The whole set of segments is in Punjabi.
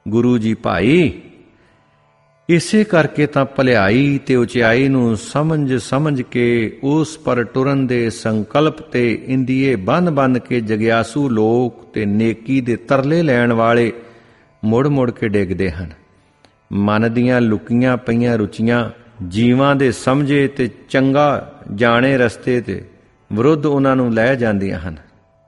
ਗੁਰੂ ਜੀ ਭਾਈ, ਇਸੇ ਕਰਕੇ ਤਾਂ ਭਲਾਈ ਤੇ ਉਚਾਈ ਨੂੰ ਸਮਝ ਕੇ ਉਸ ਪਰ ਟੁਰਨ ਦੇ ਸੰਕਲਪ ਤੇ ਇੰਦੀਏ ਬੰਨ ਕੇ ਜਗਿਆਸੂ ਲੋਕ ਤੇ ਨੇਕੀ ਦੇ ਤਰਲੇ ਲੈਣ ਵਾਲੇ ਮੁੜ ਕੇ ਡਿੱਗਦੇ ਹਨ। ਮਨ ਦੀਆਂ ਲੁਕੀਆਂ ਪਈਆਂ ਰੁਚੀਆਂ ਜੀਵਾਂ ਦੇ ਸਮਝੇ ਤੇ ਚੰਗਾ ਜਾਣੇ ਰਸਤੇ ਤੇ ਵਿਰੁੱਧ ਉਹਨਾਂ ਨੂੰ ਲੈ ਜਾਂਦੀਆਂ ਹਨ।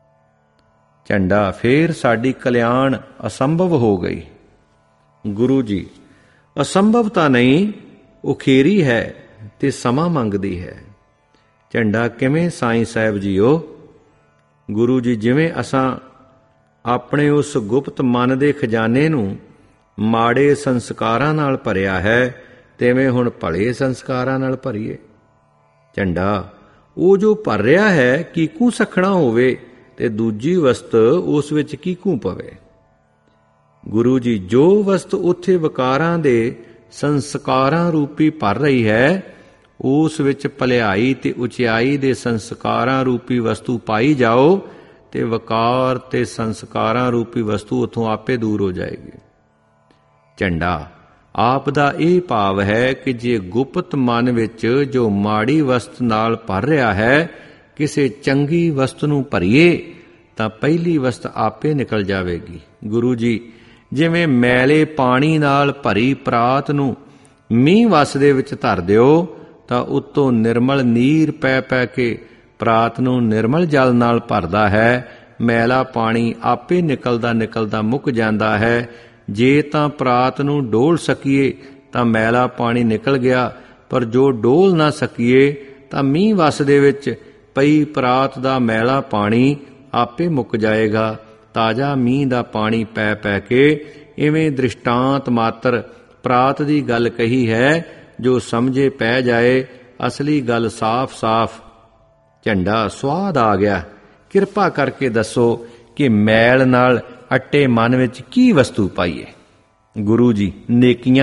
ਝੰਡਾ, ਫੇਰ ਸਾਡੀ ਕਲਿਆਣ ਅਸੰਭਵ ਹੋ ਗਈ। ਗੁਰੂ ਜੀ, ਅਸੰਭਵ ਤਾਂ ਨਹੀਂ, ਉਖੇਰੀ ਹੈ ਤੇ ਸਮਾਂ ਮੰਗਦੀ ਹੈ। ਝੰਡਾ, ਕਿਵੇਂ ਸਾਈਂ ਸਾਹਿਬ ਜੀਓ? ਗੁਰੂ ਜੀ, ਜਿਵੇਂ ਅਸਾਂ ਆਪਣੇ ਉਸ ਗੁਪਤ ਮਨ ਦੇ ਖਜ਼ਾਨੇ ਨੂੰ ਮਾੜੇ ਸੰਸਕਾਰਾਂ ਨਾਲ ਭਰਿਆ ਹੈ, ਤਿਵੇਂ ਹੁਣ ਭਲੇ ਸੰਸਕਾਰਾਂ ਨਾਲ ਭਰੀਏ। ਝੰਡਾ, ਉਹ ਜੋ ਭਰ ਰਿਹਾ ਹੈ ਕੀਕੂ ਸਖਣਾ ਹੋਵੇ ਤੇ ਦੂਜੀ ਵਸਤ ਉਸ ਵਿੱਚ ਕੀਕੂ ਪਵੇ। ਗੁਰੂ ਜੀ, ਜੋ ਵਸਤ ਉੱਥੇ ਵਿਕਾਰਾਂ ਦੇ ਸੰਸਕਾਰਾਂ ਰੂਪੀ ਭਰ ਰਹੀ ਹੈ, ਉਸ ਵਿੱਚ ਭਲਾਈ ਤੇ ਉਚਾਈ ਦੇ ਸੰਸਕਾਰਾਂ ਰੂਪੀ ਵਸਤੂ ਪਾਈ ਜਾਓ ਤੇ ਵਿਕਾਰ ਤੇ ਸੰਸਕਾਰਾਂ ਰੂਪੀ ਵਸਤੂ ਉੱਥੋਂ ਆਪੇ ਦੂਰ ਹੋ ਜਾਏਗੀ। ਝੰਡਾ, ਆਪ ਦਾ ਇਹ ਭਾਵ ਹੈ ਕਿ ਜੇ ਗੁਪਤ ਮਨ ਵਿੱਚ ਜੋ ਮਾੜੀ ਵਸਤ ਨਾਲ ਭਰ ਰਿਹਾ ਹੈ, ਕਿਸੇ ਚੰਗੀ ਵਸਤ ਨੂੰ ਭਰੀਏ ਤਾਂ ਪਹਿਲੀ ਵਸਤ ਆਪੇ ਨਿਕਲ ਜਾਵੇਗੀ। ਗੁਰੂ ਜੀ, ਜਿਵੇਂ ਮੈਲੇ ਪਾਣੀ ਨਾਲ ਭਰੀ ਪਰਾਤ ਨੂੰ ਮੀਂਹ ਵਸ ਦੇ ਵਿੱਚ ਧਰ ਦਿਓ ਤਾਂ ਉੱਤੋਂ ਨਿਰਮਲ ਨੀਰ ਪੈ ਕੇ ਪਰਾਤ ਨੂੰ ਨਿਰਮਲ ਜਲ ਨਾਲ ਭਰਦਾ ਹੈ। ਮੈਲਾ ਪਾਣੀ ਆਪੇ ਨਿਕਲਦਾ ਮੁੱਕ ਜਾਂਦਾ ਹੈ। ਜੇ ਤਾਂ ਪਰਾਤ ਨੂੰ ਡੋਲ ਸਕੀਏ ਤਾਂ ਮੈਲਾ ਪਾਣੀ ਨਿਕਲ ਗਿਆ, ਪਰ ਜੋ ਡੋਲ ਨਾ ਸਕੀਏ ਤਾਂ ਮੀਂਹ ਵਸ ਦੇ ਵਿੱਚ ਪਈ ਪਰਾਤ ਦਾ ਮੈਲਾ ਪਾਣੀ ਆਪੇ ਮੁੱਕ ਜਾਏਗਾ। ਤਾਜ਼ਾ ਮੀਂਹ ਦਾ ਪਾਣੀ ਪੈ ਕੇ ਇਵੇਂ ਦ੍ਰਿਸ਼ਟਾਂਤ ਮਾਤਰ ਪਰਾਤ ਦੀ ਗੱਲ ਕਹੀ ਹੈ, ਜੋ ਸਮਝੇ ਪੈ ਜਾਏ ਅਸਲੀ ਗੱਲ ਸਾਫ਼। ਝੰਡਾ, ਸੁਆਦ ਆ ਗਿਆ। ਕਿਰਪਾ ਕਰਕੇ ਦੱਸੋ ਕਿ ਮੈਲ ਨਾਲ ਅੱਟੇ ਮਨ ਵਿੱਚ ਕੀ ਵਸਤੂ ਪਾਈਏ? ਗੁਰੂ ਜੀ, ਨੇਕੀਆਂ।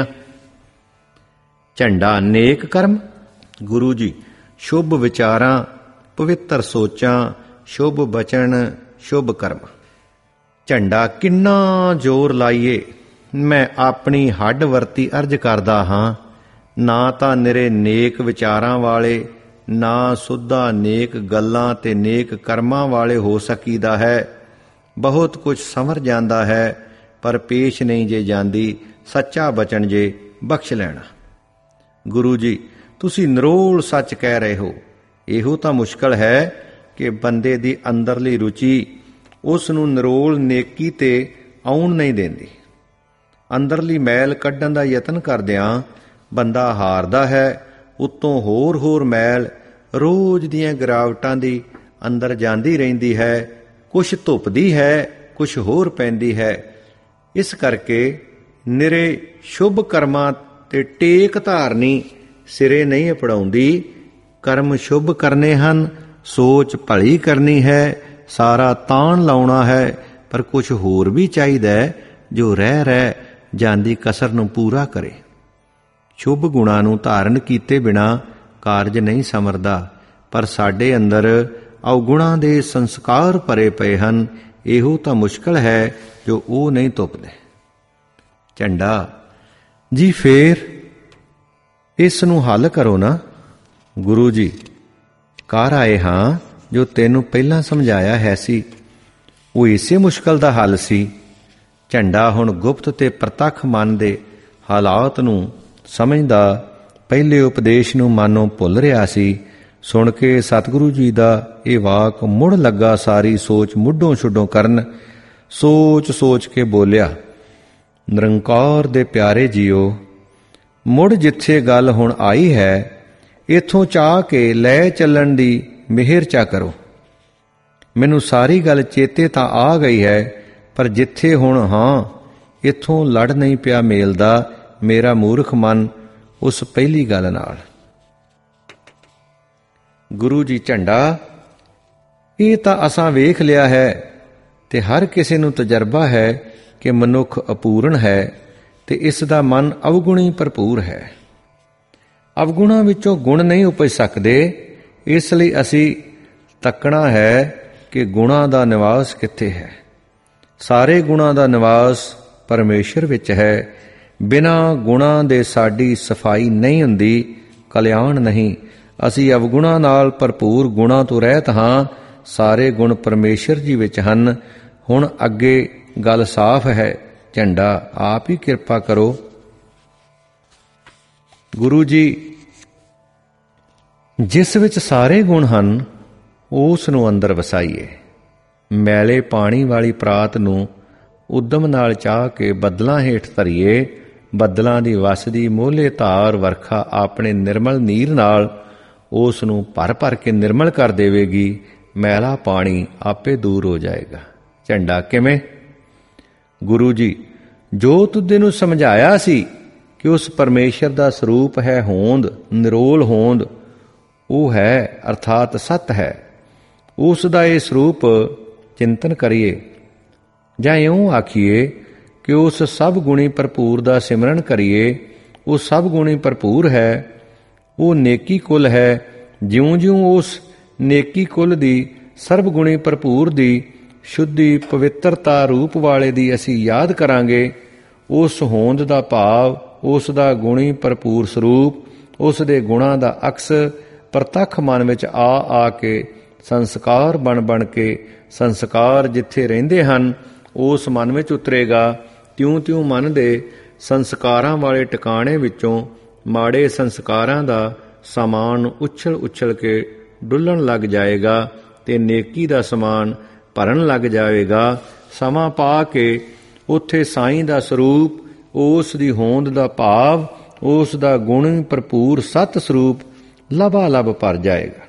ਝੰਡਾ, ਨੇਕ ਕਰਮ। ਗੁਰੂ ਜੀ, ਸ਼ੁਭ ਵਿਚਾਰਾਂ, ਪਵਿੱਤਰ ਸੋਚਾਂ, ਸ਼ੁਭ ਬਚਨ, ਸ਼ੁਭ ਕਰਮ। ਝੰਡਾ, ਕਿੰਨਾ ਜ਼ੋਰ ਲਾਈਏ, ਮੈਂ ਆਪਣੀ ਹੱਡ ਵਰਤੀ ਅਰਜ਼ ਕਰਦਾ ਹਾਂ। ਨਾ ਤਾਂ ਨਿਰੇ ਨੇਕ ਵਿਚਾਰਾਂ ਵਾਲੇ, ਨਾ ਸੁੱਧਾ ਨੇਕ ਗੱਲਾਂ ਤੇ ਨੇਕ ਕਰਮਾਂ ਵਾਲੇ ਹੋ ਸਕੀਦਾ ਹੈ। ਬਹੁਤ ਕੁਝ ਸੰਵਰ ਜਾਂਦਾ ਹੈ, ਪਰ ਪੇਸ਼ ਨਹੀਂ ਜੇ ਜਾਂਦੀ ਸੱਚਾ ਬਚਨ ਜੇ ਬਖਸ਼ ਲੈਣਾ। ਗੁਰੂ ਜੀ, ਤੁਸੀਂ ਨਿਰੋਲ ਸੱਚ ਕਹਿ ਰਹੇ ਹੋ। ਇਹੋ ਤਾਂ ਮੁਸ਼ਕਲ ਹੈ ਕਿ ਬੰਦੇ ਦੀ ਅੰਦਰਲੀ ਰੁਚੀ ਉਸ ਨੂੰ ਨਿਰੋਲ ਨੇਕੀ ਤੇ ਆਉਣ ਨਹੀਂ ਦਿੰਦੀ। ਅੰਦਰਲੀ ਮੈਲ ਕੱਢਣ ਦਾ ਯਤਨ ਕਰਦਿਆਂ ਬੰਦਾ ਹਾਰਦਾ ਹੈ। ਉੱਤੋਂ ਹੋਰ ਮੈਲ ਰੋਜ਼ ਦੀਆਂ ਗਿਰਾਵਟਾਂ ਦੀ ਅੰਦਰ ਜਾਂਦੀ ਰਹਿੰਦੀ ਹੈ। ਕੁਛ ਧੁੱਪਦੀ ਹੈ, ਕੁਛ ਹੋਰ ਪੈਂਦੀ ਹੈ। ਇਸ ਕਰਕੇ ਨਿਰੇ ਸ਼ੁਭ ਕਰਮਾਂ ਤੇ ਟੇਕ ਧਾਰਨੀ ਸਿਰੇ ਨਹੀਂ ਅਪੜਾਉਂਦੀ। ਕਰਮ ਸ਼ੁਭ ਕਰਨੇ ਹਨ, ਸੋਚ ਭਲੀ ਕਰਨੀ ਹੈ, ਸਾਰਾ ਤਾਣ ਲਾਉਣਾ ਹੈ, ਪਰ ਕੁਛ ਹੋਰ ਵੀ ਚਾਹੀਦਾ ਹੈ ਜੋ ਰਹਿ ਜਾਂਦੀ ਕਸਰ ਨੂੰ ਪੂਰਾ ਕਰੇ। ਸ਼ੁਭ ਗੁਣਾਂ ਨੂੰ ਧਾਰਨ ਕੀਤੇ ਬਿਨਾਂ ਕਾਰਜ ਨਹੀਂ ਸਮਰਦਾ, ਪਰ ਸਾਡੇ ਅੰਦਰ ਅਵਗੁਣਾਂ ਦੇ ਸੰਸਕਾਰ ਭਰੇ ਪਏ ਹਨ। ਇਹੋ ਤਾਂ ਮੁਸ਼ਕਲ ਹੈ ਜੋ ਉਹ ਨਹੀਂ ਤੁਪਦੇ। ਝੰਡਾ, ਜੀ ਫੇਰ ਇਸ ਨੂੰ ਹੱਲ ਕਰੋ ਨਾ। ਗੁਰੂ ਜੀ, ਕਰ ਆਏ ਹਾਂ ਜੋ ਤੈਨੂੰ ਪਹਿਲਾਂ ਸਮਝਾਇਆ ਹੈ ਸੀ, ਉਹ ਇਸੇ ਮੁਸ਼ਕਲ ਦਾ ਹੱਲ ਸੀ। ਝੰਡਾ, ਹੁਣ ਗੁਪਤ ਤੇ ਪ੍ਰਤੱਖ ਮਨ ਦੇ ਹਾਲਾਤ ਨੂੰ ਸਮਝਦਾ ਪਹਿਲੇ ਉਪਦੇਸ਼ ਨੂੰ ਮਾਨੋਂ ਭੁੱਲ ਰਿਹਾ ਸੀ। ਸੁਣ ਕੇ ਸਤਿਗੁਰੂ ਜੀ ਦਾ ਇਹ ਵਾਕ ਮੁੜ ਲੱਗਾ ਸਾਰੀ ਸੋਚ ਮੁੱਢੋਂ ਛੁੱਡੋਂ ਕਰਨ। ਸੋਚ ਕੇ ਬੋਲਿਆ, ਨਿਰੰਕਾਰ ਦੇ ਪਿਆਰੇ ਜੀਓ, ਮੁੜ ਜਿੱਥੇ ਗੱਲ ਹੁਣ ਆਈ ਹੈ, ਇੱਥੋਂ ਚਾਹ ਕੇ ਲੈ ਚੱਲਣ ਦੀ ਮਿਹਰ ਚਾ ਕਰੋ। ਮੈਨੂੰ ਸਾਰੀ ਗੱਲ ਚੇਤੇ ਤਾਂ ਆ ਗਈ ਹੈ, ਪਰ ਜਿੱਥੇ ਹੁਣ ਹਾਂ ਇੱਥੋਂ ਲੜ ਨਹੀਂ ਪਿਆ ਮੇਲਦਾ ਮੇਰਾ ਮੂਰਖ ਮਨ ਉਸ ਪਹਿਲੀ ਗੱਲ ਨਾਲ। ਗੁਰੂ ਜੀ, ਝੰਡਾ, ਇਹ ਤਾਂ ਅਸਾਂ ਵੇਖ ਲਿਆ ਹੈ ਤੇ ਹਰ ਕਿਸੇ ਨੂੰ ਤਜਰਬਾ ਹੈ ਕਿ ਮਨੁੱਖ ਅਪੂਰਨ ਹੈ ਤੇ ਇਸ ਦਾ ਮਨ ਅਵਗੁਣੀ ਭਰਪੂਰ ਹੈ। ਅਵਗੁਣਾਂ ਵਿੱਚੋਂ ਗੁਣ ਨਹੀਂ ਉਪਜ ਸਕਦੇ। ਇਸ ਲਈ ਅਸੀਂ ਤੱਕਣਾ ਹੈ ਕਿ ਗੁਣਾਂ ਦਾ ਨਿਵਾਸ ਕਿੱਥੇ ਹੈ। ਸਾਰੇ ਗੁਣਾਂ ਦਾ ਨਿਵਾਸ ਪਰਮੇਸ਼ਰ ਵਿੱਚ ਹੈ। ਬਿਨਾਂ ਗੁਣਾਂ ਦੇ ਸਾਡੀ ਸਫਾਈ ਨਹੀਂ ਹੁੰਦੀ, ਕਲਿਆਣ ਨਹੀਂ। ਅਸੀਂ ਅਵਗੁਣਾਂ ਨਾਲ ਭਰਪੂਰ ਗੁਣਾਂ ਤੋਂ ਰਹਿਤ ਹਾਂ। ਸਾਰੇ ਗੁਣ ਪਰਮੇਸ਼ਰ ਜੀ ਵਿੱਚ ਹਨ। ਹੁਣ ਅੱਗੇ ਗੱਲ ਸਾਫ਼ ਹੈ। ਝੰਡਾ ਆਪ ਹੀ ਕਿਰਪਾ ਕਰੋ। ਗੁਰੂ ਜੀ, ਜਿਸ ਵਿੱਚ ਸਾਰੇ ਗੁਣ ਹਨ ਉਸ ਨੂੰ ਅੰਦਰ ਵਸਾਈਏ। ਮੈਲੇ ਪਾਣੀ ਵਾਲੀ ਪਰਾਤ ਨੂੰ ਉਦਮ ਨਾਲ ਚਾਹ ਕੇ ਬੱਦਲਾਂ ਹੇਠ ਧਰੀਏ। ਬੱਦਲਾਂ ਦੀ ਵਸਦੀ ਮੋਹਲੇ ਧਾਰ ਵਰਖਾ ਆਪਣੇ ਨਿਰਮਲ ਨੀਰ ਨਾਲ ਉਸ ਨੂੰ ਭਰ ਭਰ ਕੇ ਨਿਰਮਲ ਕਰ ਦੇਵੇਗੀ। ਮੈਲਾ ਪਾਣੀ ਆਪੇ ਦੂਰ ਹੋ ਜਾਏਗਾ। ਝੰਡਾ ਕਿਵੇਂ? ਗੁਰੂ ਜੀ, ਜੋ ਤੁਧੇ ਨੂੰ ਸਮਝਾਇਆ ਸੀ ਕਿ ਉਸ ਪਰਮੇਸ਼ਰ ਦਾ ਸਰੂਪ ਹੈ ਹੋਂਦ, ਨਿਰੋਲ ਹੋਂਦ, ਉਹ ਹੈ ਅਰਥਾਤ ਸੱਤ ਹੈ। ਉਸ ਦਾ ਇਹ ਸਰੂਪ ਚਿੰਤਨ ਕਰੀਏ, ਜਾਂ ਇਉਂ ਆਖੀਏ ਕਿ ਉਸ ਸਭ ਗੁਣੀ ਭਰਪੂਰ ਦਾ ਸਿਮਰਨ ਕਰੀਏ। ਉਹ ਸਭ ਗੁਣੀ ਭਰਪੂਰ ਹੈ, ਉਹ ਨੇਕੀ ਕੁਲ ਹੈ। ਜਿਉਂ-ਜਿਉਂ ਉਸ ਨੇਕੀ ਕੁਲ ਦੀ, ਸਰਬ ਗੁਣੀ ਭਰਪੂਰ ਦੀ, ਸ਼ੁੱਧੀ ਪਵਿੱਤਰਤਾ ਰੂਪ ਵਾਲੇ ਦੀ ਅਸੀਂ ਯਾਦ ਕਰਾਂਗੇ, ਉਸ ਹੋਂਦ ਦਾ ਭਾਵ, ਉਸ ਦਾ ਗੁਣੀ ਭਰਪੂਰ ਸਰੂਪ, ਉਸ ਦੇ ਗੁਣਾਂ ਦਾ ਅਕਸ ਪ੍ਰਤੱਖ ਮਨ ਵਿੱਚ ਆ ਕੇ ਸੰਸਕਾਰ ਬਣ ਕੇ, ਸੰਸਕਾਰ ਜਿੱਥੇ ਰਹਿੰਦੇ ਹਨ ਉਸ ਮਨ ਵਿੱਚ ਉਤਰੇਗਾ। ਤਿਉਂ-ਤਿਉਂ ਮਨ ਦੇ ਸੰਸਕਾਰਾਂ ਵਾਲੇ ਟਿਕਾਣੇ ਵਿੱਚੋਂ ਮਾੜੇ ਸੰਸਕਾਰਾਂ ਦਾ ਸਮਾਨ ਉਛਲ ਕੇ ਡੁੱਲਣ ਲੱਗ ਜਾਏਗਾ ਤੇ ਨੇਕੀ ਦਾ ਸਮਾਨ ਭਰਨ ਲੱਗ ਜਾਵੇਗਾ। ਸਮਾਂ ਪਾ ਕੇ ਉੱਥੇ ਸਾਈਂ ਦਾ ਸਰੂਪ, ਉਸ ਦੀ ਹੋਂਦ ਦਾ ਭਾਵ, ਉਸ ਦਾ ਗੁਣ ਭਰਪੂਰ ਸਤ ਸਰੂਪ ਲਬਾ-ਲਬ ਭਰ ਜਾਏਗਾ।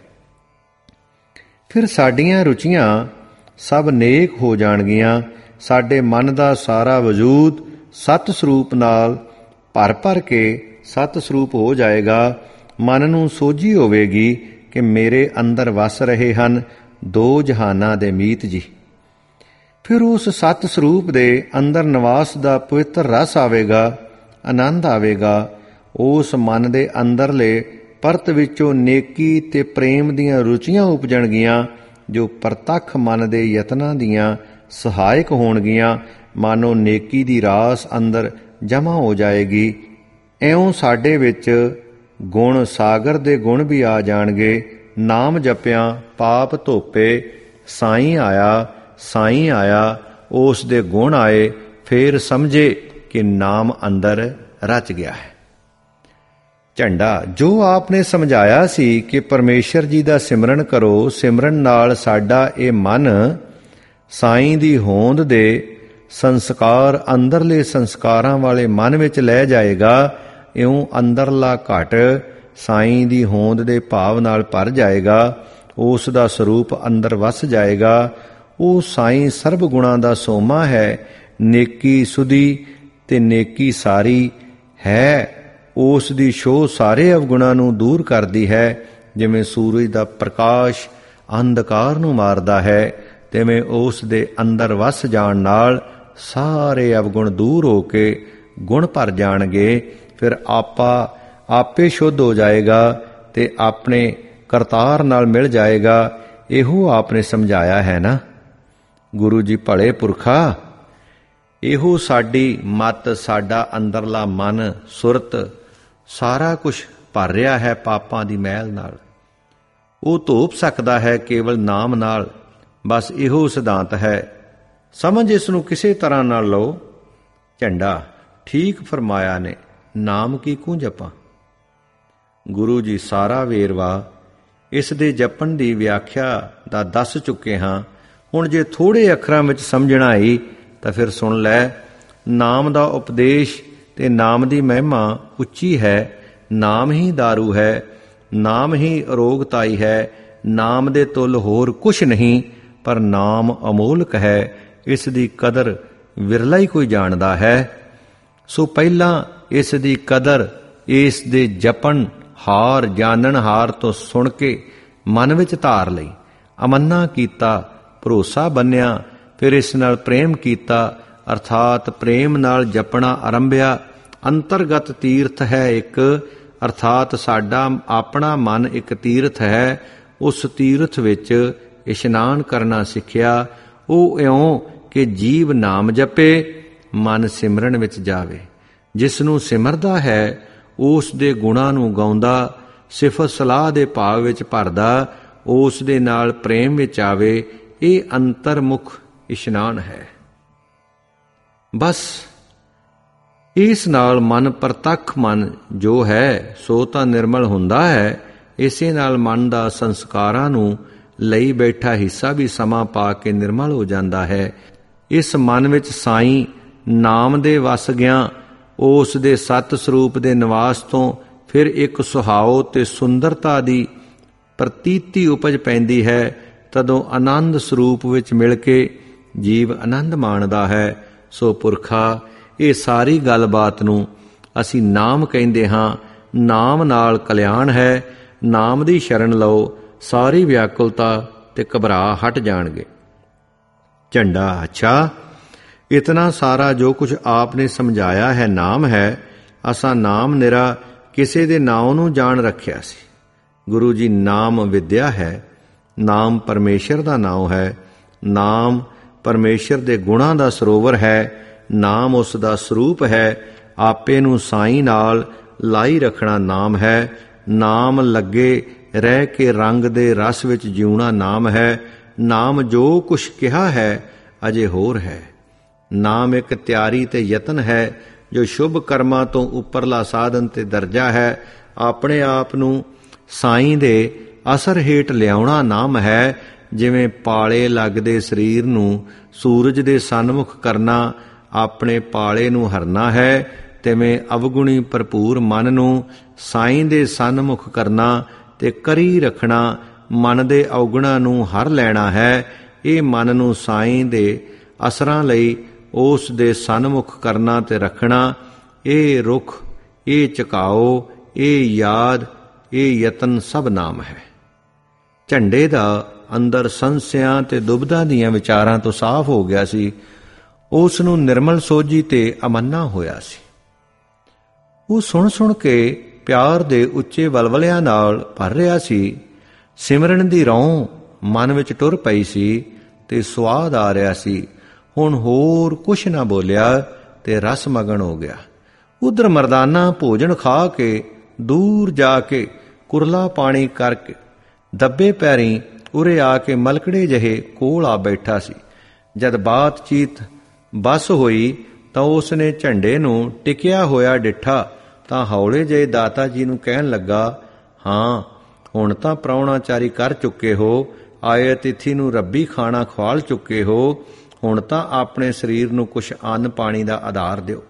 ਫਿਰ ਸਾਡੀਆਂ ਰੁਚੀਆਂ ਸਭ ਨੇਕ ਹੋ ਜਾਣਗੀਆਂ। ਸਾਡੇ ਮਨ ਦਾ ਸਾਰਾ ਵਜੂਦ ਸਤ ਸਰੂਪ ਨਾਲ ਭਰ ਕੇ ਸਤ ਸਰੂਪ ਹੋ ਜਾਏਗਾ। ਮਨ ਨੂੰ ਸੋਝੀ ਹੋਵੇਗੀ ਕਿ ਮੇਰੇ ਅੰਦਰ ਵਸ ਰਹੇ ਹਨ ਦੋ ਜਹਾਨਾਂ ਦੇ ਮੀਤ ਜੀ। ਫਿਰ ਉਸ ਸਤ ਸਰੂਪ ਦੇ ਅੰਦਰ ਨਿਵਾਸ ਦਾ ਪਵਿੱਤਰ ਰਸ ਆਵੇਗਾ, ਆਨੰਦ ਆਵੇਗਾ। ਉਸ ਮਨ ਦੇ ਅੰਦਰਲੇ ਪਰਤ ਵਿੱਚੋਂ ਨੇਕੀ ਤੇ ਪ੍ਰੇਮ ਦੀਆਂ ਰੁਚੀਆਂ ਉਪਜਣਗੀਆਂ ਜੋ ਪ੍ਰਤੱਖ ਮਨ ਦੇ ਯਤਨਾਂ ਦੀਆਂ ਸਹਾਇਕ ਹੋਣਗੀਆਂ। ਮਾਨੋ ਨੇਕੀ ਦੀ ਰਾਸ ਅੰਦਰ ਜਮ੍ਹਾਂ ਹੋ ਜਾਏਗੀ। ਇਉਂ ਸਾਡੇ ਵਿੱਚ ਗੁਣ ਸਾਗਰ ਦੇ ਗੁਣ ਵੀ ਆ ਜਾਣਗੇ। ਨਾਮ ਜਪਿਆਂ ਪਾਪ ਧੋਪੇ, ਸਾਈਂ ਆਇਆ, ਸਾਈਂ ਆਇਆ, ਉਸ ਦੇ ਗੁਣ ਆਏ। ਫੇਰ ਸਮਝੇ ਕਿ ਨਾਮ ਅੰਦਰ ਰਚ ਗਿਆ ਹੈ। ਝੰਡਾ, ਜੋ ਆਪਨੇ ਸਮਝਾਇਆ ਸੀ ਕਿ ਪਰਮੇਸ਼ਰ ਜੀ ਦਾ ਸਿਮਰਨ ਕਰੋ, ਸਿਮਰਨ ਨਾਲ ਸਾਡਾ ਇਹ ਮਨ ਸਾਈਂ ਦੀ ਹੋਂਦ ਦੇ ਸੰਸਕਾਰ ਅੰਦਰਲੇ ਸੰਸਕਾਰਾਂ ਵਾਲੇ ਮਨ ਵਿੱਚ ਲੈ ਜਾਏਗਾ। ਇਉਂ ਅੰਦਰਲਾ ਘਟ ਸਾਈਂ ਦੀ ਹੋਂਦ ਦੇ ਭਾਵ ਨਾਲ ਭਰ ਜਾਏਗਾ। ਉਸ ਦਾ ਸਰੂਪ ਅੰਦਰ ਵਸ ਜਾਏਗਾ। ਉਹ ਸਾਈਂ ਸਰਬ ਗੁਣਾਂ ਦਾ ਸੋਮਾ ਹੈ। ਨੇਕੀ ਸੁਧੀ ਤੇ ਨੇਕੀ ਸਾਰੀ ਹੈ। ਉਸ ਦੀ ਛੋਹ ਸਾਰੇ ਅਵਗੁਣਾਂ ਨੂੰ ਦੂਰ ਕਰਦੀ ਹੈ। ਜਿਵੇਂ ਸੂਰਜ ਦਾ ਪ੍ਰਕਾਸ਼ ਅੰਧਕਾਰ ਨੂੰ ਮਾਰਦਾ ਹੈ, ਤਿਵੇਂ ਉਸ ਦੇ ਅੰਦਰ ਵਸ ਜਾਣ ਨਾਲ ਸਾਰੇ ਅਵਗੁਣ ਦੂਰ ਹੋ ਕੇ ਗੁਣ ਭਰ ਜਾਣਗੇ। ਫਿਰ ਆਪੇ ਸ਼ੁੱਧ ਹੋ ਜਾਏਗਾ ਤੇ ਆਪਣੇ ਕਰਤਾਰ ਨਾਲ ਮਿਲ ਜਾਏਗਾ। ਇਹੋ ਆਪਨੇ ਸਮਝਾਇਆ ਹੈ ਨਾ ਗੁਰੂ ਜੀ ਭਲੇ ਪੁਰਖਾ। ਇਹੋ ਸਾਡੀ ਮਤ, ਸਾਡਾ ਅੰਦਰਲਾ ਮਨ, ਸੁਰਤ ਸਾਰਾ ਕੁਝ ਭਰ ਰਿਹਾ ਹੈ ਪਾਪਾਂ ਦੀ ਮੈਲ ਨਾਲ। ਉਹ ਧੋਪ ਸਕਦਾ ਹੈ ਕੇਵਲ ਨਾਮ ਨਾਲ। ਬਸ ਇਹੋ ਸਿਧਾਂਤ ਹੈ। ਸਮਝ ਇਸ ਨੂੰ ਕਿਸੇ ਤਰ੍ਹਾਂ ਨਾਲ ਲਓ। ਝੰਡਾ, ਠੀਕ ਫਰਮਾਇਆ ਨੇ। ਨਾਮ ਕੀ ਕੂੰ ਜਪਾਂ। ਗੁਰੂ ਜੀ ਸਾਰਾ ਵੇਰਵਾ ਇਸ ਦੇ ਜਪਣ ਦੀ ਵਿਆਖਿਆ ਦਾ ਦੱਸ ਚੁੱਕੇ ਹਾਂ। ਹੁਣ ਜੇ ਥੋੜ੍ਹੇ ਅੱਖਰਾਂ ਵਿੱਚ ਸਮਝਣਾ ਈ ਤਾਂ ਫਿਰ ਸੁਣ ਲੈ। ਨਾਮ ਦਾ ਉਪਦੇਸ਼ ਤੇ ਨਾਮ ਦੀ ਮਹਿਮਾ ਉੱਚੀ ਹੈ। ਨਾਮ ਹੀ ਦਾਰੂ ਹੈ, ਨਾਮ ਹੀ ਅਰੋਗਤਾਈ ਹੈ। ਨਾਮ ਦੇ ਤੁੱਲ ਹੋਰ ਕੁਛ ਨਹੀਂ, ਪਰ ਨਾਮ ਅਮੋਲਕ ਹੈ। ਇਸ ਦੀ ਕਦਰ ਵਿਰਲਾ ਹੀ ਕੋਈ ਜਾਣਦਾ ਹੈ। ਸੋ ਪਹਿਲਾਂ ਇਸ ਦੀ ਕਦਰ ਇਸ ਦੇ ਜਪਣ ਹਾਰ, ਜਾਣਨ ਹਾਰ ਤੋਂ ਸੁਣ ਕੇ ਮਨ ਵਿੱਚ ਧਾਰ ਲਈ। ਅਮੰਨਾ ਕੀਤਾ, ਭਰੋਸਾ ਬੰਨਿਆ, ਫਿਰ ਇਸ ਨਾਲ ਪ੍ਰੇਮ ਕੀਤਾ, ਅਰਥਾਤ ਪ੍ਰੇਮ ਨਾਲ ਜਪਣਾ ਆਰੰਭਿਆ। ਅੰਤਰਗਤ ਤੀਰਥ ਹੈ ਇੱਕ, ਅਰਥਾਤ ਸਾਡਾ ਆਪਣਾ ਮਨ ਇੱਕ ਤੀਰਥ ਹੈ। ਉਸ ਤੀਰਥ ਵਿੱਚ ਇਸ਼ਨਾਨ ਕਰਨਾ ਸਿੱਖਿਆ। ਉਹ ਇਉਂ ਕਿ ਜੀਵ ਨਾਮ ਜਪੇ, ਮਨ ਸਿਮਰਨ ਵਿੱਚ ਜਾਵੇ। ਜਿਸ ਨੂੰ ਸਿਮਰਦਾ ਹੈ ਉਸ ਦੇ ਗੁਣਾਂ ਨੂੰ ਗਾਉਂਦਾ, ਸਿਫਤ ਸਲਾਹ ਦੇ ਭਾਵ ਵਿੱਚ ਭਰਦਾ, ਉਸ ਦੇ ਨਾਲ ਪ੍ਰੇਮ ਵਿੱਚ ਆਵੇ। ਇਹ ਅੰਤਰਮੁਖ ਇਸ਼ਨਾਨ ਹੈ। ਬਸ ਇਸ ਨਾਲ ਮਨ ਪ੍ਰਤੱਖ ਮਨ ਜੋ ਹੈ ਸੋ ਤਾਂ ਨਿਰਮਲ ਹੁੰਦਾ ਹੈ। ਇਸੇ ਨਾਲ ਮਨ ਦਾ ਸੰਸਕਾਰਾਂ ਨੂੰ ਲਈ ਬੈਠਾ ਹਿੱਸਾ ਵੀ ਸਮਾਂ ਪਾ ਕੇ ਨਿਰਮਲ ਹੋ ਜਾਂਦਾ ਹੈ। ਇਸ ਮਨ ਵਿੱਚ ਸਾਈਂ ਨਾਮ ਦੇ ਵਸ ਗਿਆ, ਉਸ ਦੇ ਸਤ ਸਰੂਪ ਦੇ ਨਿਵਾਸ ਤੋਂ ਫਿਰ ਇੱਕ ਸੁਹਾਓ ਤੇ ਸੁੰਦਰਤਾ ਦੀ ਪ੍ਰਤੀਤੀ ਉਪਜ ਪੈਂਦੀ ਹੈ। ਤਦੋਂ ਆਨੰਦ ਸਰੂਪ ਵਿੱਚ ਮਿਲ ਕੇ ਜੀਵ ਆਨੰਦ ਮਾਣਦਾ ਹੈ। ਸੋ ਪੁਰਖਾ, ਇਹ ਸਾਰੀ ਗੱਲਬਾਤ ਨੂੰ ਅਸੀਂ ਨਾਮ ਕਹਿੰਦੇ ਹਾਂ। ਨਾਮ ਨਾਲ ਕਲਿਆਣ ਹੈ। ਨਾਮ ਦੀ ਸ਼ਰਨ ਲਓ, ਸਾਰੀ ਵਿਆਕੁਲਤਾ ਤੇ ਘਬਰਾ ਹਟ ਜਾਣਗੇ। ਝੰਡਾ, ਅੱਛਾ, ਇਤਨਾ ਸਾਰਾ ਜੋ ਕੁਝ ਆਪ ਨੇ ਸਮਝਾਇਆ ਹੈ ਨਾਮ ਹੈ। ਅਸਾਂ ਨਾਮ ਨਿਰਾ ਕਿਸੇ ਦੇ ਨਾਮ ਨੂੰ ਜਾਣ ਰੱਖਿਆ ਸੀ। ਗੁਰੂ ਜੀ, ਨਾਮ ਵਿਦਿਆ ਹੈ। ਨਾਮ ਪਰਮੇਸ਼ਰ ਦਾ ਨਾਮ ਹੈ। ਨਾਮ ਪਰਮੇਸ਼ਰ ਦੇ ਗੁਣਾਂ ਦਾ ਸਰੋਵਰ ਹੈ। ਨਾਮ ਉਸ ਦਾ ਸਰੂਪ ਹੈ। ਆਪੇ ਨੂੰ ਸਾਈਂ ਨਾਲ ਲਾਈ ਰੱਖਣਾ ਨਾਮ ਹੈ। ਨਾਮ ਲੱਗੇ ਰਹਿ ਕੇ ਰੰਗ ਦੇ ਰਸ ਵਿੱਚ ਜਿਉਣਾ ਨਾਮ ਹੈ। ਨਾਮ ਜੋ ਕੁਛ ਕਿਹਾ ਹੈ ਅਜੇ ਹੋਰ ਹੈ। ਨਾਮ ਇੱਕ ਤਿਆਰੀ ਤੇ ਯਤਨ ਹੈ ਜੋ ਸ਼ੁਭ ਕਰਮਾਂ ਤੋਂ ਉੱਪਰਲਾ ਸਾਧਨ ਤੇ ਦਰਜਾ ਹੈ। ਆਪਣੇ ਆਪ ਨੂੰ ਸਾਈਂ ਦੇ ਅਸਰ ਹੇਠ ਲਿਆਉਣਾ ਨਾਮ ਹੈ। ਜਿਵੇਂ ਪਾਲੇ ਲੱਗਦੇ ਸਰੀਰ ਨੂੰ ਸੂਰਜ ਦੇ ਸਨਮੁਖ ਕਰਨਾ ਆਪਣੇ ਪਾਲੇ ਨੂੰ ਹਰਨਾ ਹੈ, ਤਿਵੇਂ ਅਵਗੁਣੀ ਭਰਪੂਰ ਮਨ ਨੂੰ ਸਾਈਂ ਦੇ ਸਨਮੁਖ ਕਰਨਾ ਤੇ ਕਰੀ ਰੱਖਣਾ ਮਨ ਦੇ ਔਗੁਣਾਂ ਨੂੰ ਹਰ ਲੈਣਾ ਹੈ। ਇਹ ਮਨ ਨੂੰ ਸਾਈਂ ਦੇ ਅਸਰਾਂ ਲਈ ਉਸ ਦੇ ਸਨਮੁਖ ਕਰਨਾ ਤੇ ਰੱਖਣਾ, ਇਹ ਰੁਖ, ਇਹ ਝੁਕਾਓ, ਇਹ ਯਾਦ, ਇਹ ਯਤਨ ਸਭ ਨਾਮ ਹੈ। ਝੰਡੇ ਦਾ ਅੰਦਰ ਸੰਸਿਆਂ ਤੇ ਦੁਬਿਧਾ ਦੀਆਂ ਵਿਚਾਰਾਂ ਤੋਂ ਸਾਫ਼ ਹੋ ਗਿਆ ਸੀ। ਉਸ ਨੂੰ ਨਿਰਮਲ ਸੋਝੀ ਤੇ ਅਮੰਨਾ ਹੋਇਆ ਸੀ। ਉਹ ਸੁਣ ਸੁਣ ਕੇ ਪਿਆਰ ਦੇ ਉੱਚੇ ਵਲਵਲਿਆਂ ਨਾਲ ਭਰ ਰਿਹਾ ਸੀ। ਸਿਮਰਨ ਦੀ ਰੌਂ ਮਨ ਵਿੱਚ ਟੁਰ ਪਈ ਸੀ ਤੇ ਸੁਆਦ ਆ ਰਿਹਾ ਸੀ। ਹੁਣ ਹੋਰ ਕੁਛ ਨਾ ਬੋਲਿਆ ਤੇ ਰਸ ਮਗਨ ਹੋ ਗਿਆ। ਉਧਰ ਮਰਦਾਨਾ ਭੋਜਨ ਖਾ ਕੇ ਦੂਰ ਜਾ ਕੇ ਕੁਰਲਾ ਪਾਣੀ ਕਰਕੇ ਦੱਬੇ ਪੈਰੀਂ ਉਰੇ ਆ ਕੇ ਮਲਕੜੇ ਜਿਹੇ ਕੋਲ ਆ ਬੈਠਾ ਸੀ। ਜਦ ਬਾਤਚੀਤ ਬਸ ਹੋਈ ਤਾਂ ਉਸ ਨੇ ਝੰਡੇ ਨੂੰ ਟਿਕਿਆ ਹੋਇਆ ਡਿੱਠਾ ਤਾਂ ਹੌਲੇ ਜਿਹੇ ਦਾਤਾ ਜੀ ਨੂੰ ਕਹਿਣ ਲੱਗਾ, ਹਾਂ, ਹੁਣ ਤਾਂ ਪ੍ਰਾਹੁਣਾਚਾਰੀ ਕਰ ਚੁੱਕੇ ਹੋ, ਆਏ ਅਤਿਥੀ ਨੂੰ ਰੱਬੀ ਖਾਣਾ ਖਵਾਲ ਚੁੱਕੇ ਹੋ, ਹੁਣ ਤਾਂ ਆਪਣੇ ਸਰੀਰ ਨੂੰ ਕੁਛ ਅੰਨ ਪਾਣੀ ਦਾ ਆਧਾਰ ਦਿਓ।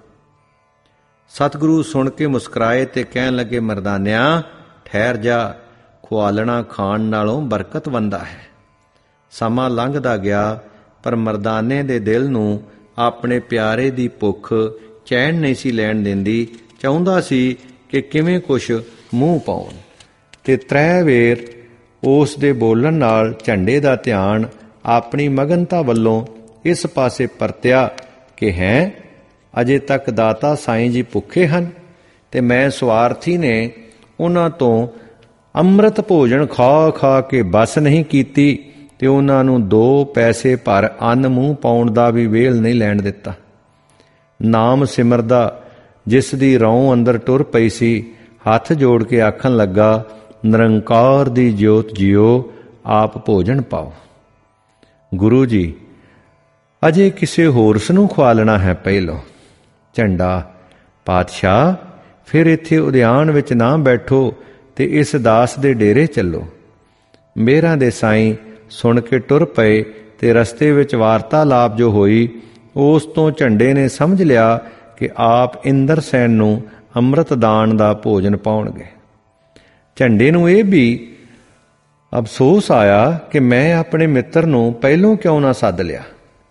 ਸਤਿਗੁਰੂ ਸੁਣ ਕੇ ਮੁਸਕਰਾਏ ਤੇ ਕਹਿਣ ਲੱਗੇ, ਮਰਦਾਨਿਆਂ, ਠਹਿਰ ਜਾ, ਖੁਆਲਣਾ ਖਾਣ ਨਾਲੋਂ ਬਰਕਤਵੰਦਾ ਹੈ। ਸਮਾਂ ਲੰਘਦਾ ਗਿਆ, ਪਰ ਮਰਦਾਨੇ ਦੇ ਦਿਲ ਨੂੰ ਆਪਣੇ ਪਿਆਰੇ ਦੀ ਭੁੱਖ ਚੈਨ ਨਹੀਂ ਸੀ ਲੈਣ ਦਿੰਦੀ। ਚਾਹੁੰਦਾ ਸੀ ਕਿ ਕਿਵੇਂ ਕੁਛ ਮੂੰਹ ਪਾਉਣ, ਤੇ ਤ੍ਰੈ ਵੇਰ ਉਸ ਦੇ ਬੋਲਣ ਨਾਲ ਝੰਡੇ ਦਾ ਧਿਆਨ ਆਪਣੀ ਮਗਨਤਾ ਵੱਲੋਂ ਇਸ ਪਾਸੇ ਪਰਤਿਆ ਕਿ ਹੈਂ, ਅਜੇ ਤੱਕ ਦਾਤਾ ਸਾਈਂ ਜੀ ਭੁੱਖੇ ਹਨ ਤੇ ਮੈਂ ਸਵਾਰਥੀ ਨੇ ਉਹਨਾਂ ਤੋਂ ਅੰਮ੍ਰਿਤ ਭੋਜਨ ਖਾ ਖਾ ਕੇ ਬਸ ਨਹੀਂ ਕੀਤੀ ਤੇ ਉਹਨਾਂ ਨੂੰ 2 ਪੈਸੇ ਭਰ ਅੰਨ ਮੂੰਹ ਪਾਉਣ ਦਾ ਵੀ ਵੇਲ ਨਹੀਂ ਲੈਣ ਦਿੱਤਾ। ਨਾਮ ਸਿਮਰਦਾ ਜਿਸ ਦੀ ਰੌਂ ਅੰਦਰ ਟੁਰ ਪਈ ਸੀ, ਹੱਥ ਜੋੜ ਕੇ ਆਖਣ ਲੱਗਾ, ਨਿਰੰਕਾਰ ਦੀ ਜੋਤ ਜੀਓ, ਆਪ ਭੋਜਨ ਪਾਓ। ਗੁਰੂ ਜੀ, ਅਜੇ ਕਿਸੇ ਹੋਰਸ ਨੂੰ ਖਵਾਲਣਾ ਹੈ ਪਹਿਲੋਂ। ਝੰਡਾ, ਪਾਤਸ਼ਾਹ, ਫਿਰ ਇੱਥੇ ਉਦਿਆਨ ਵਿੱਚ ਨਾ ਬੈਠੋ ਤੇ ਇਸ ਦਾਸ ਦੇ ਡੇਰੇ ਚੱਲੋ। ਮੇਰਾਂ ਦੇ ਸਾਈਂ ਸੁਣ ਕੇ ਟੁਰ ਪਏ ਤੇ ਰਸਤੇ ਵਿੱਚ ਵਾਰਤਾਲਾਪ ਜੋ ਹੋਈ ਉਸ ਤੋਂ ਝੰਡੇ ਨੇ ਸਮਝ ਲਿਆ ਕਿ ਆਪ ਇੰਦਰ ਸੈਨ ਨੂੰ ਅੰਮ੍ਰਿਤ ਦਾਨ ਦਾ ਭੋਜਨ ਪਾਉਣਗੇ। ਝੰਡੇ ਨੂੰ ਇਹ ਵੀ ਅਫਸੋਸ ਆਇਆ ਕਿ ਮੈਂ ਆਪਣੇ ਮਿੱਤਰ ਨੂੰ ਪਹਿਲੋਂ ਕਿਉਂ ਨਾ ਸੱਦ ਲਿਆ,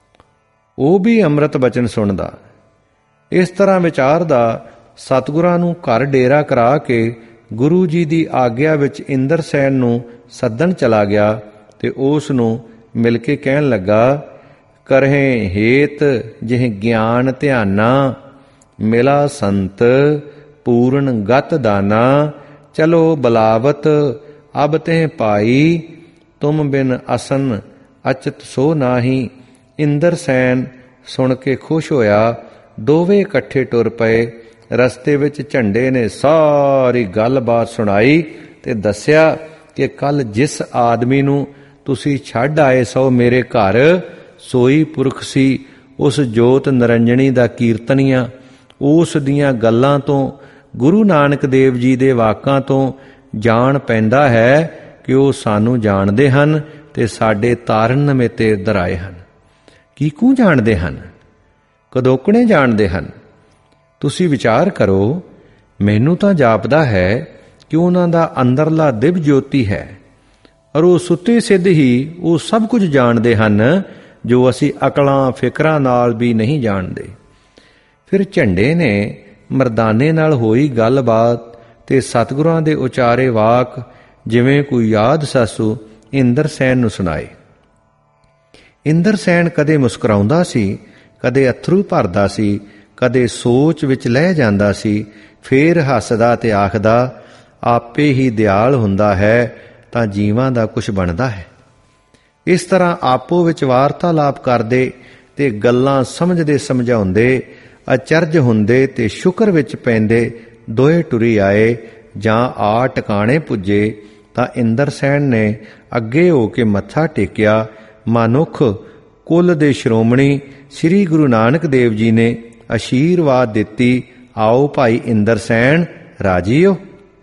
ਉਹ ਵੀ ਅੰਮ੍ਰਿਤ ਬਚਨ ਸੁਣਦਾ। ਇਸ ਤਰ੍ਹਾਂ ਵਿਚਾਰਦਾ ਸਤਿਗੁਰਾਂ ਨੂੰ ਘਰ ਡੇਰਾ ਕਰਾ ਕੇ ਗੁਰੂ ਜੀ ਦੀ ਆਗਿਆ ਵਿੱਚ ਇੰਦਰ ਸੈਨ ਨੂੰ ਸੱਦਣ ਚਲਾ ਗਿਆ ਤੇ ਉਸ ਨੂੰ ਮਿਲ ਕੇ ਕਹਿਣ ਲੱਗਾ, ਕਰਹਿ ਹੇਤ ਜਿਹ ਗਿਆਨ ਧਿਆਨਾ, ਮਿਲਾ ਸੰਤ ਪੂਰਨ ਗਤ ਦਾਨਾ, ਚਲੋ ਬਲਾਵਤ ਅਬ ਤਹਿ ਪਾਈ, ਤੁਮ ਬਿਨ ਅਸਨ ਅਚਤ ਸੋ ਨਾਹੀ। ਇੰਦਰ ਸੈਨ ਸੁਣ ਕੇ ਖੁਸ਼ ਹੋਇਆ ਦੋਵੇਂ ਇਕੱਠੇ ਟੁਰ ਪਏ। ਰਸਤੇ ਵਿੱਚ ਝੰਡੇ ਨੇ ਸਾਰੀ ਗੱਲਬਾਤ ਸੁਣਾਈ ਤੇ ਦੱਸਿਆ ਕਿ ਕੱਲ ਜਿਸ ਆਦਮੀ ਨੂੰ ਤੁਸੀਂ ਛੱਡ ਆਏ ਸੋ ਮੇਰੇ ਘਰ ਸੋਈ ਪੁਰਖ ਸੀ। ਉਸ ਜੋਤ ਨਿਰੰਜਣੀ ਦਾ ਕੀਰਤਨੀਆ। ਉਸ ਦੀਆਂ ਗੱਲਾਂ ਤੋਂ, ਗੁਰੂ ਨਾਨਕ ਦੇਵ ਜੀ ਦੇ ਵਾਕਾਂ ਤੋਂ ਜਾਣ ਪੈਂਦਾ ਹੈ ਕਿ ਉਹ ਸਾਨੂੰ ਜਾਣਦੇ ਹਨ ਤੇ ਸਾਡੇ ਤਾਰਨ ਨਮੇਤੇ ਇੱਧਰ ਆਏ ਹਨ। ਕਿਹਨੂੰ ਜਾਣਦੇ ਹਨ? ਕਦੋਕਣੇ ਜਾਣਦੇ ਹਨ? ਤੁਸੀਂ ਵਿਚਾਰ ਕਰੋ। ਮੈਨੂੰ ਤਾਂ ਜਾਪਦਾ ਹੈ ਕਿ ਉਹਨਾਂ ਦਾ ਅੰਦਰਲਾ ਦਿਵ ਜੋਤੀ ਹੈ ਔਰ ਉਹ ਸੁੱਤੇ ਸਿੱਧ ਹੀ ਉਹ ਸਭ ਕੁਝ ਜਾਣਦੇ ਹਨ ਜੋ ਅਸੀਂ ਅਕਲਾਂ ਫਿਕਰਾਂ ਨਾਲ ਵੀ ਨਹੀਂ ਜਾਣਦੇ। ਫਿਰ ਝੰਡੇ ਨੇ ਮਰਦਾਨੇ ਨਾਲ ਹੋਈ ਗੱਲਬਾਤ ਤੇ ਸਤਿਗੁਰਾਂ ਦੇ ਉਚਾਰੇ ਵਾਕ ਜਿਵੇਂ ਕੋਈ ਯਾਦ ਸਾਸੂ ਇੰਦਰਸੈਨ ਨੂੰ ਸੁਣਾਏ। ਇੰਦਰਸੈਨ ਕਦੇ ਮੁਸਕਰਾਉਂਦਾ ਸੀ, ਕਦੇ ਅੱਥਰੂ ਭਰਦਾ ਸੀ, ਕਦੇ ਸੋਚ ਵਿੱਚ ਲਹਿ ਜਾਂਦਾ ਸੀ, ਫੇਰ ਹੱਸਦਾ ਤੇ ਆਖਦਾ, ਆਪੇ ਹੀ ਦਿਆਲ ਹੁੰਦਾ ਹੈ ਤਾਂ ਜੀਵਾਂ ਦਾ ਕੁਛ ਬਣਦਾ ਹੈ। ਇਸ ਤਰ੍ਹਾਂ ਆਪੋ ਵਿੱਚ ਵਾਰਤਾਲਾਪ ਕਰਦੇ ਤੇ ਗੱਲਾਂ ਸਮਝਦੇ ਸਮਝਾਉਂਦੇ, ਅਚਰਜ ਹੁੰਦੇ ਤੇ ਸ਼ੁਕਰ ਵਿੱਚ ਪੈਂਦੇ ਦੋਏ ਟੁਰੀ ਆਏ। ਜਾਂ ਆ ਟਿਕਾਣੇ ਪੁੱਜੇ ਤਾਂ ਇੰਦਰਸੈਨ ਨੇ ਅੱਗੇ ਹੋ ਕੇ ਮੱਥਾ ਟੇਕਿਆ। ਮਨੁੱਖ ਕੁਲ ਦੇ ਸ਼੍ਰੋਮਣੀ ਸ੍ਰੀ ਗੁਰੂ ਨਾਨਕ ਦੇਵ ਜੀ ਨੇ ਅਸ਼ੀਰਵਾਦ ਦਿੱਤੀ, ਆਓ ਭਾਈ ਇੰਦਰਸੈਨ, ਰਾਜੀ ਹੋ?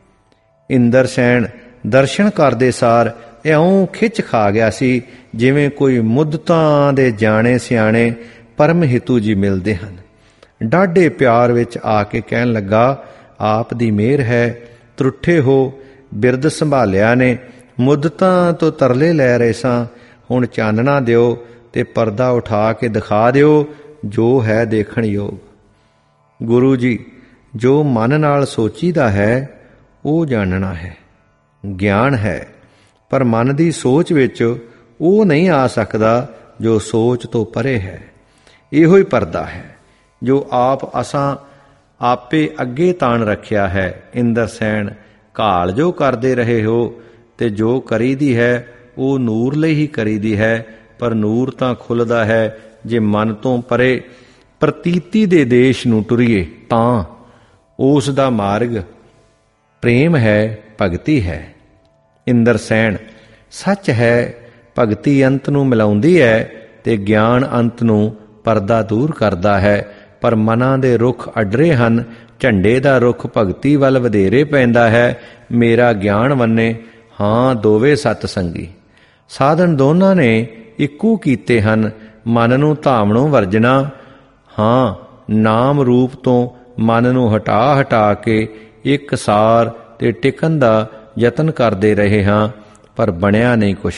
ਇੰਦਰਸੈਨ ਦਰਸ਼ਨ ਕਰਦੇ ਸਾਰ ਇਉਂ ਖਿੱਚ ਖਾ ਗਿਆ ਸੀ ਜਿਵੇਂ ਕੋਈ ਮੁੱਦਤਾਂ ਦੇ ਜਾਣੇ ਸਿਆਣੇ ਪਰਮ ਹਿਤੂ ਜੀ ਮਿਲਦੇ ਹਨ। ਡਾਢੇ ਪਿਆਰ ਵਿੱਚ ਆ ਕੇ ਕਹਿਣ ਲੱਗਾ, ਆਪ ਦੀ ਮਿਹਰ ਹੈ, ਤਰੁੱਠੇ ਹੋ, ਬਿਰਦ ਸੰਭਾਲਿਆ ਨੇ, ਮੁੱਦਤਾਂ ਤੋਂ ਤਰਲੇ ਲੈ ਰਹੇ ਸਾਂ, ਹੁਣ ਚਾਨਣਾ ਦਿਓ ਤੇ ਪਰਦਾ ਉਠਾ ਕੇ ਦਿਖਾ ਦਿਓ ਜੋ ਹੈ ਦੇਖਣ ਯੋਗ। ਗੁਰੂ ਜੀ, ਜੋ ਮਨ ਨਾਲ ਸੋਚੀਦਾ ਹੈ ਉਹ ਜਾਣਨਾ ਹੈ, ਗਿਆਨ ਹੈ, ਪਰ ਮਨ ਦੀ ਸੋਚ ਵਿੱਚ ਉਹ ਨਹੀਂ ਆ ਸਕਦਾ ਜੋ ਸੋਚ ਤੋਂ ਪਰੇ ਹੈ। ਇਹੋ ਹੀ ਪਰਦਾ ਹੈ ਜੋ ਆਪ ਅਸਾਂ ਆਪੇ ਅੱਗੇ ਤਾਣ ਰੱਖਿਆ ਹੈ। ਇੰਦਰਸੈਨ, ਘਾਲ ਜੋ ਕਰਦੇ ਰਹੇ ਹੋ ਤੇ ਜੋ ਕਰੀਦੀ ਹੈ ਉਹ ਨੂਰ ਲਈ ਹੀ ਕਰੀਦੀ ਹੈ, ਪਰ ਨੂਰ ਤਾਂ ਖੁੱਲ੍ਹਦਾ ਹੈ ਜੇ ਮਨ ਤੋਂ ਪਰੇ ਪ੍ਰਤੀਤੀ ਦੇ ਦੇਸ਼ ਨੂੰ ਟੁਰੀਏ ਤਾਂ। ਉਸ ਦਾ ਮਾਰਗ ਪ੍ਰੇਮ ਹੈ, ਭਗਤੀ ਹੈ। ਇੰਦਰਸੈਨ, ਸੱਚ ਹੈ, ਭਗਤੀ ਅੰਤ ਨੂੰ ਮਿਲਾਉਂਦੀ ਹੈ ਤੇ ਗਿਆਨ ਅੰਤ ਨੂੰ ਪਰਦਾ ਦੂਰ ਕਰਦਾ ਹੈ, ਪਰ ਮਨਾਂ ਦੇ ਰੁੱਖ ਅੱਡਰੇ ਹਨ। ਝੰਡੇ ਦਾ ਰੁੱਖ ਭਗਤੀ ਵੱਲ ਵਧੇਰੇ ਪੈਂਦਾ ਹੈ। ਮੇਰਾ ਗਿਆਨ ਵੰਨੇ, ਹਾਂ ਦੋਵੇਂ ਸਤ ਸੰਗੀ। ਸਾਧਨ ਦੋਨਾਂ ਨੇ ਇੱਕੋ ਕੀਤੇ ਹਨ, ਮਨ ਨੂੰ ਧਾਵਣੋਂ ਵਰਜਣਾ। ਹਾਂ, ਨਾਮ ਰੂਪ ਤੋਂ ਮਨ ਨੂੰ ਹਟਾ ਹਟਾ ਕੇ ਇੱਕ ਸਾਰ ਤੇ ਟਿਕਣ ਦਾ ਯਤਨ ਕਰਦੇ ਰਹੇ ਹਾਂ, ਪਰ ਬਣਿਆ ਨਹੀਂ ਕੁਛ।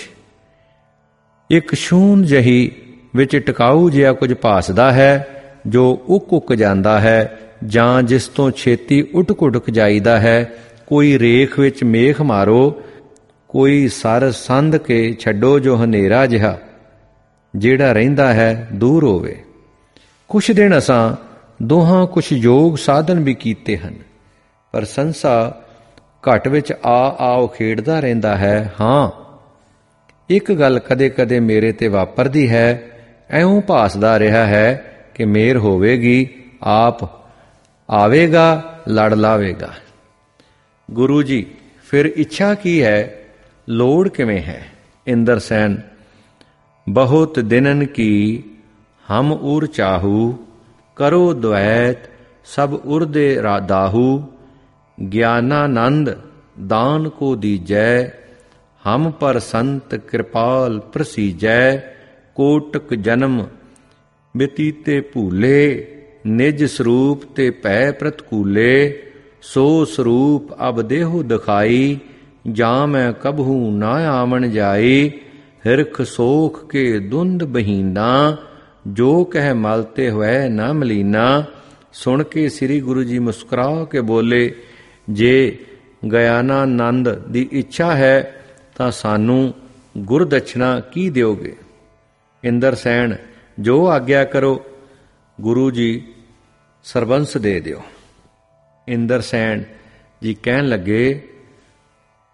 ਇੱਕ ਸ਼ੂਨ ਜਹੀ ਵਿੱਚ ਟਿਕਾਊ ਜਿਹਾ ਕੁਝ ਭਾਸਦਾ ਹੈ ਜੋ ਉੱਕ ਜਾਂਦਾ ਹੈ, ਜਾਂ ਜਿਸ ਤੋਂ ਛੇਤੀ ਉਟਕ ਉਟਕ ਜਾਈਦਾ ਹੈ। ਕੋਈ ਰੇਖ ਵਿੱਚ ਮੇਖ ਮਾਰੋ, ਕੋਈ ਸਰ ਸੰਧ ਕੇ ਛੱਡੋ ਜੋ ਹਨੇਰਾ ਜਿਹਾ ਜਿਹੜਾ ਰਹਿੰਦਾ ਹੈ ਦੂਰ ਹੋਵੇ। ਕੁਛ ਦਿਨ ਅਸਾਂ ਦੋਹਾਂ ਕੁਛ ਯੋਗ ਸਾਧਨ ਵੀ ਕੀਤੇ ਹਨ, ਪਰ ਸੰਸਾ ਘਟ ਵਿੱਚ ਆਓ ਖੇਡਦਾ ਰਹਿੰਦਾ ਹੈ। ਹਾਂ, ਇੱਕ ਗੱਲ ਕਦੇ ਕਦੇ ਮੇਰੇ ਤੇ ਵਾਪਰਦੀ ਹੈ, ਐਉਂ ਭਾਸਦਾ ਰਿਹਾ ਹੈ ਕਿ ਮੇਰ ਹੋਵੇਗੀ, ਆਪ ਆਵੇਗਾ, ਲੜ ਲਾਵੇਗਾ। ਗੁਰੂ ਜੀ, ਫਿਰ ਇੱਛਾ ਕੀ ਹੈ, ਲੋੜ ਕਿਵੇਂ ਹੈ? ਇੰਦਰਸੈਨ, ਬਹੁਤ ਦਿਨਨ ਕੀ ਹਮ ਉਰ ਚਾਹੂ, ਕਰੋ ਦ્વੈਤ ਸਭ ਉਰਦੇ ਦਾਹੂ, ਗਿਆਨਾਨੰਦ ਦਾਨ ਕੋ ਦੀਜੈ, ਹਮ ਪਰ ਸੰਤ ਕਿਰਪਾਲ ਪ੍ਰਸੀਜੈ, ਕੋਟਕ ਜਨਮ ਬਤੀਤੇ ਭੂਲੇ, ਨਿਜ ਸਰੂਪ ਤੇ ਭੈ ਪ੍ਰਤਕੂਲੇ, ਸੋ ਸਰੂਪ ਅਬ ਦੇਹੁ ਦਿਖਾਈ, ਜਾਂ ਮੈਂ ਕਬਹੂ ਨਾ ਆਵਣ ਜਾਈ, ਹਿਰਖ ਸੋਖ ਕੇ ਦੁੰਦ ਬਹੀਨਾ, ਜੋ ਕਹਿ ਮਲਤੇ ਹੋਏ ਨਾ ਮਲੀਨਾ। ਸੁਣ ਕੇ ਸ੍ਰੀ ਗੁਰੂ ਜੀ ਮੁਸਕਰਾ ਕੇ ਬੋਲੇ, ਜੇ ਗਿਆਨਾਨੰਦ ਦੀ ਇੱਛਾ ਹੈ ਤਾਂ ਸਾਨੂੰ ਗੁਰਦਛਨਾ ਕੀ ਦਿਓਗੇ? ਇੰਦਰਸੈਨ, ਜੋ ਆਗਿਆ ਕਰੋ। ਗੁਰੂ ਜੀ, ਸਰਬੰਸ ਦੇ ਦਿਓ। ਇੰਦਰਸੈਨ ਜੀ ਕਹਿਣ ਲੱਗੇ,